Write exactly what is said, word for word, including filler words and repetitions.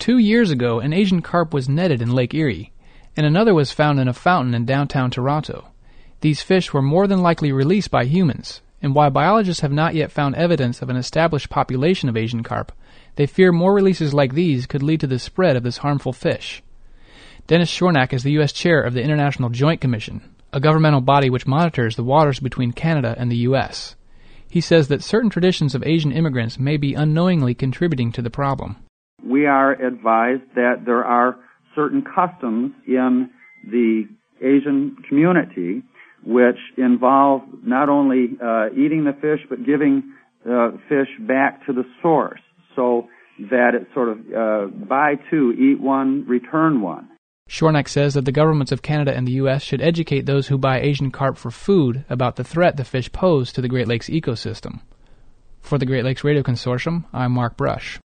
Two years ago, an Asian carp was netted in Lake Erie, and another was found in a fountain in downtown Toronto. These fish were more than likely released by humans, and while biologists have not yet found evidence of an established population of Asian carp, they fear more releases like these could lead to the spread of this harmful fish. Dennis Shornack is the U S chair of the International Joint Commission, a governmental body which monitors the waters between Canada and the U S. He says that certain traditions of Asian immigrants may be unknowingly contributing to the problem. We are advised that there are certain customs in the Asian community which involve not only uh, eating the fish but giving uh, fish back to the source, so that it's sort of uh, buy two, eat one, return one. Shornack says that the governments of Canada and the U S should educate those who buy Asian carp for food about the threat the fish pose to the Great Lakes ecosystem. For the Great Lakes Radio Consortium, I'm Mark Brush.